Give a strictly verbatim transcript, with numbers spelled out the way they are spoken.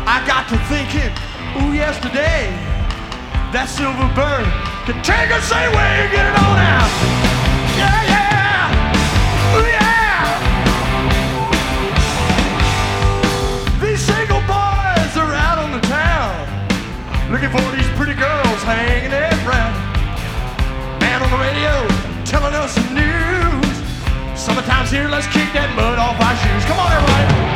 I got to thinking, ooh, yesterday, that silver bird can take us anywhere, get it on out. Yeah, yeah, ooh, yeah. These single boys are out on the town, looking for these pretty girls hanging their breath. Man on the radio telling us some news. Summertime's here, let's kick that mud off our shoes. Come on, everybody.